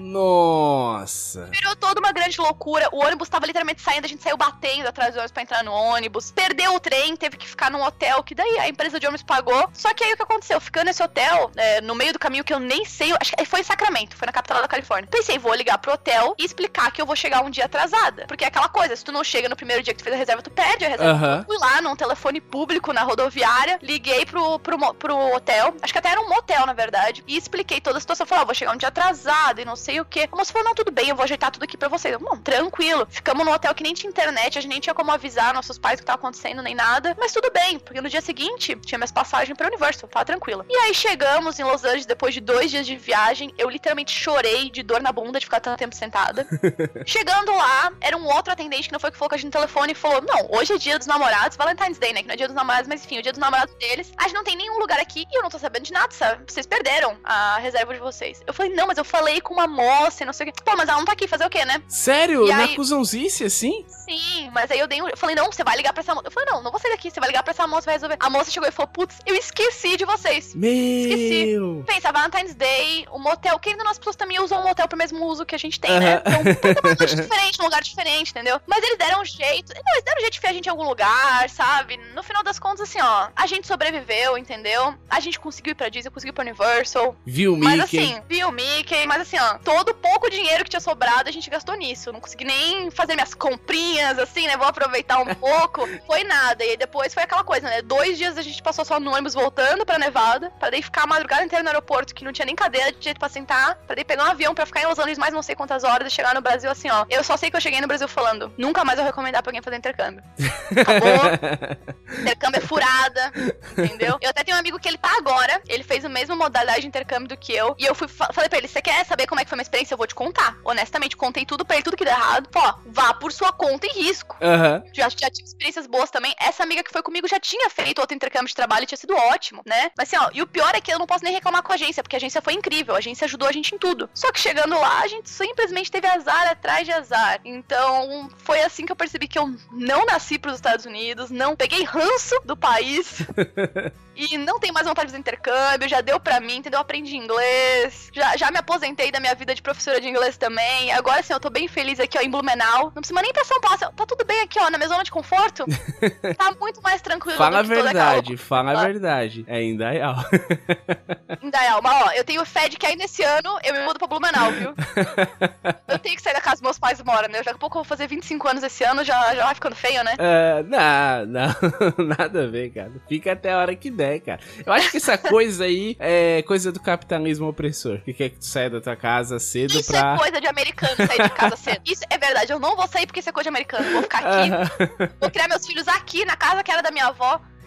Nossa. Virou toda uma grande loucura. O ônibus tava literalmente saindo, a gente saiu batendo atrás do ônibus pra entrar no ônibus. Perdeu o trem, teve que ficar num hotel, que daí a empresa de ônibus pagou. Só que aí o que aconteceu? Ficando nesse hotel, é, no meio do caminho que eu nem sei, acho que foi em Sacramento, foi na capital da Califórnia. Pensei, vou ligar pro hotel e explicar que eu vou chegar um dia atrasada. Porque é aquela coisa, se tu não chega no primeiro dia que tu fez a reserva, tu perde a reserva. Aham. Eu fui lá num telefone público na rodoviária, liguei pro, pro, mo- pro hotel, acho que até era um motel, na verdade, e expliquei toda a situação. Falei, ó, vou chegar um dia atrasada e não sei o quê. A moça falou, não, tudo bem, eu vou ajeitar tudo aqui pra vocês. Eu, bom, tranquilo. Ficamos no hotel que nem tinha internet, a gente nem tinha como avisar nossos pais o que tava acontecendo, nem nada. Mas tudo bem, porque no dia seguinte tinha minhas passagens pra Universal, tava tranquila. E aí chegamos em Los Angeles depois de dois dias de viagem, eu literalmente chorei de dor na bunda de ficar tanto tempo sentada. Chegando lá, era um outro atendente que não foi que falou com a gente no telefone e falou, não, hoje é dia dos namorados, Valentine's Day, né, que não é dia dos namorados, mas enfim, o dia dos namorados deles, a gente não tem nenhum lugar aqui e eu não tô sabendo de nada, sabe? Vocês perderam a reserva de vocês. Eu falei, não, mas eu falei com uma moça e não sei o quê. Pô, mas ela não tá aqui, fazer o quê, né? Sério? E Na aí- cuzãozice, assim? Sim, mas aí eu dei um... Eu falei, não, você vai ligar pra essa moça. Eu falei, não, não vou sair daqui, você vai ligar pra essa moça, vai resolver. A moça chegou e falou, putz, eu esqueci de vocês. Meu. Pensa, Valentine's Day, o motel, quem das nossas pessoas também usam o motel pro mesmo uso que a gente tem, Aham. né? Então, tem uma noite diferente, um lugar diferente, entendeu? Mas eles deram um jeito. Não, eles deram um jeito de enfiar a gente em algum lugar, sabe? No final das contas, assim, ó, a gente sobreviveu, entendeu? A gente conseguiu ir pra Disney, conseguiu ir pra Universal. Viu, Mas Mickey? assim, viu o Mickey, mas assim, ó, todo o pouco dinheiro que tinha sobrado a gente gastou nisso. Não consegui nem fazer minhas comprinhas, assim, né? Vou aproveitar um pouco. Foi nada. E aí depois foi aquela coisa, né? Dois dias a gente passou só no ônibus voltando pra Nevada, pra daí ficar a madrugada inteira no aeroporto, que não tinha nem cadeira de jeito pra sentar, pra daí pegar um avião pra ficar em Los Angeles mais não sei quantas horas e chegar no Brasil assim, ó. Eu só sei que eu cheguei no Brasil falando, nunca mais eu recomendar pra alguém fazer intercâmbio. Acabou. Intercâmbio é furada, entendeu? Eu até tenho um amigo que ele tá agora, ele fez a mesma modalidade de intercâmbio do que eu, e eu fui fa- falei pra ele, você quer saber como é que foi minha experiência? Eu vou te contar. Honestamente, contei tudo pra ele, tudo que deu errado. Pô, vá por sua conta e risco. Aham. Já, já tive experiências boas também. Essa amiga que foi comigo já tinha feito outro intercâmbio de trabalho e tinha sido ótimo, né? Mas assim, ó, e o pior é que eu não posso nem reclamar com a agência, porque a agência foi incrível, a agência ajudou a gente em tudo. Só que chegando lá, a gente simplesmente teve azar atrás de azar. Então, foi assim que eu percebi que eu não nasci pros Estados Unidos, não peguei ranço do país. E não tenho mais vontade de fazer intercâmbio, já deu pra mim, entendeu? Eu aprendi inglês, já, já me aposentei da minha vida de professora de inglês também. Agora sim, eu tô bem feliz aqui, ó, em Blumenau. Não precisa nem ir pra São Paulo, assim, tá tudo bem aqui, ó, na minha zona de conforto. Tá muito mais tranquilo Fala a do que toda aquela verdade, fala a loucura. verdade. É em Dayal. Em Dayal, mas ó, eu tenho fé de que ainda esse ano eu me mudo pra Blumenau, viu? Eu tenho que sair da casa dos meus pais moram, né? Daqui a pouco eu vou fazer vinte e cinco anos esse ano, já, já vai ficando feio, né? É, não, não, nada a ver, cara. Fica até a hora que der, cara. Eu acho que essa coisa aí é coisa do capitalismo opressor, que quer que tu saia da tua casa cedo Isso pra... é coisa de americano, sair de casa cedo. Isso é verdade, eu não vou sair porque isso é coisa de americano. Eu vou ficar aqui, vou criar meus filhos aqui, na casa que era da minha avó.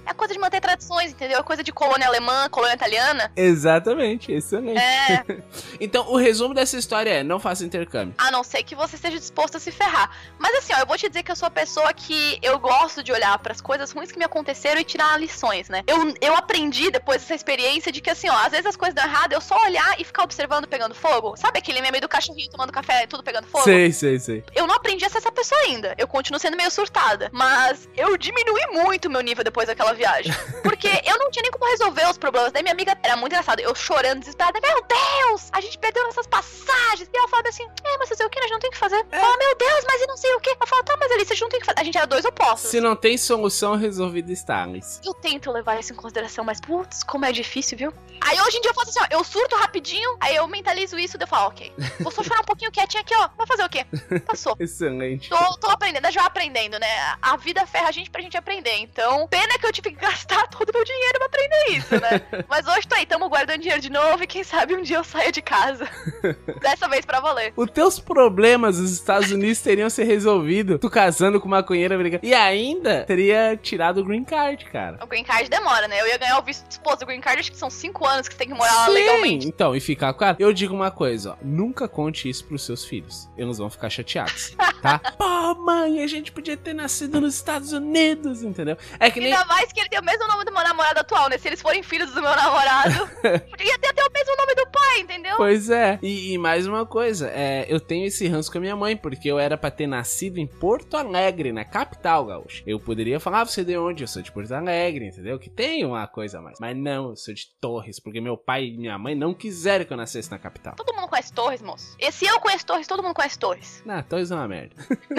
É coisa de manter tradições, entendeu? É coisa de colônia alemã, colônia italiana. Exatamente, excelente. É. Então, o resumo dessa história é, não faça intercâmbio. A não ser que você esteja disposto a se ferrar. Mas assim, ó, eu vou te dizer que eu sou a pessoa que eu gosto de olhar pras coisas ruins que me aconteceram e tirar lições, né? Eu, eu aprendi depois dessa experiência de que assim, ó, às vezes as coisas dão errado, eu só olhar e ficar observando pegando fogo. Sabe aquele meme do cachorrinho tomando café, tudo pegando fogo? Sei, sei, sei. Eu não aprendi a ser essa pessoa ainda. Eu continuo sendo meio surtada. Mas eu diminui muito o meu nível depois daquela viagem. Porque eu não tinha nem como resolver os problemas. Daí minha amiga, era muito engraçado, eu chorando, desesperada. Meu Deus, a gente perdeu essas passagens. E ela falava assim, é, mas fazer o que? A gente não tem o que fazer. É. Fala, meu Deus, mas e não sei o que. Eu falo, tá, mas Alice, a gente não tem o que fazer. A gente era dois opostos. Se não tem solução, resolvida está, Alice. Eu tento levar isso em consideração, mas putz, como é difícil, viu? Aí hoje em dia eu faço assim, ó, eu surto rapidinho, aí eu mentalizo isso, daí eu falo, ok, vou só chorar um pouquinho quietinho aqui, ó, vai fazer o quê? Passou. Excelente. Tô, tô aprendendo, já aprendendo, né? A vida ferra a gente pra gente aprender, então, pena que eu tive que gastar todo o meu dinheiro pra aprender isso, né? Mas hoje tô aí, tamo guardando dinheiro de novo e quem sabe um dia eu saia de casa. Dessa vez pra valer. Os teus problemas nos Estados Unidos teriam se resolvido tu casando com uma maconheira brigando. E ainda teria tirado o green card, cara. O green card demora, né? Eu ia ganhar o visto de esposa. O green card acho que são cinco anos que você tem que morar lá Sim. legalmente. Então, e ficar com ela. Eu digo uma coisa, ó. Nunca conte isso pros seus filhos. Eles vão ficar chateados, tá? Pô, mãe, a gente podia ter nascido nos Estados Unidos, entendeu? É que nem... Ainda mais que ele tem o mesmo nome do meu namorado atual, né? Se eles forem filhos do meu namorado, podia ter até o mesmo nome do pai, entendeu? Pois é. E, e mais uma coisa, é, eu tenho esse ranço com a minha mãe, porque eu era pra ter nascido em Porto Alegre, na capital gaúcha. Eu poderia falar, ah, você é de onde? Eu sou de Porto Alegre, entendeu? Que tem uma coisa a mais. Mas não, eu sou de Torres, porque meu pai e minha mãe não quiseram que eu nascesse na capital. Todo mundo conhece Torres, moço. E se eu conheço Torres, todo mundo conhece Torres. Não, Torres é uma merda.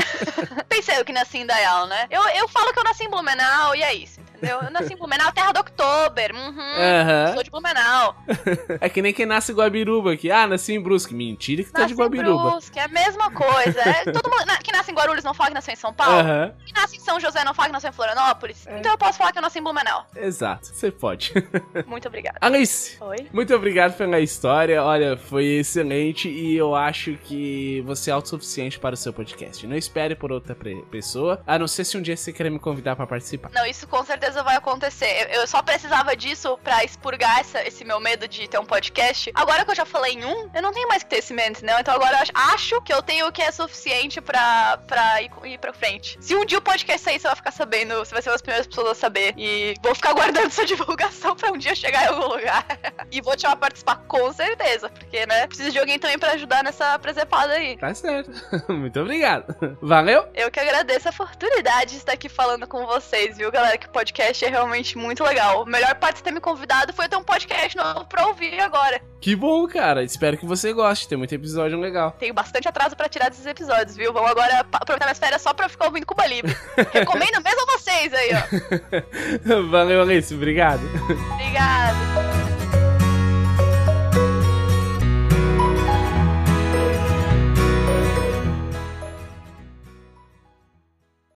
Pensei eu que nasci em Dayal, né? Eu, eu falo que eu nasci em Blumenau e é isso, entendeu? Eu nasci em Blumenau, terra do Oktober. Uhum. Uhum. Sou de Blumenau. É que nem quem nasce em Guabiruba aqui. Ah, nasci em Brusque. Mentira que tu tá de Guabiruba. Brusque, é a mesma coisa. É, todo mundo na, que nasce em Guarulhos não fala que nasceu em São Paulo. Uhum. Que nasce em São José não fala que nasceu em Florianópolis. É. Então eu posso falar que eu nasci em Blumenau. Exato, você pode. Muito obrigada. Alice. Oi. Muito obrigado pela história. Olha, foi excelente e eu acho que você é autossuficiente para o seu podcast. Não espere por outra pessoa, a não ser se um dia você querer me convidar para participar. Não, isso com certeza vai acontecer. Eu, eu só precisava disso pra expurgar essa, esse meu medo de ter um podcast. Agora que eu já falei em um, eu não tenho mais que ter esse medo, né? Então agora eu acho, acho que eu tenho o que é suficiente pra, pra ir, ir pra frente. Se um dia o podcast sair, você vai ficar sabendo, você vai ser uma das primeiras pessoas a saber. E vou ficar guardando essa divulgação pra um dia chegar em algum lugar. E vou te chamar pra participar com certeza, porque, né, preciso de alguém também pra ajudar nessa presepada aí. Tá certo. Muito obrigado. Valeu? Eu que agradeço a oportunidade de estar aqui falando com vocês, viu, galera? Que o podcast é realmente muito legal. A melhor parte de ter me convidado foi ter um podcast novo pra ouvir agora. Que bom, cara. Espero que você goste. Tem muito episódio legal. Tenho bastante atraso pra tirar desses episódios, viu? Vamos agora aproveitar minhas férias só pra ficar ouvindo Cuba Libre. Recomendo mesmo a vocês aí, ó. Valeu, Alice. Obrigado. Obrigada.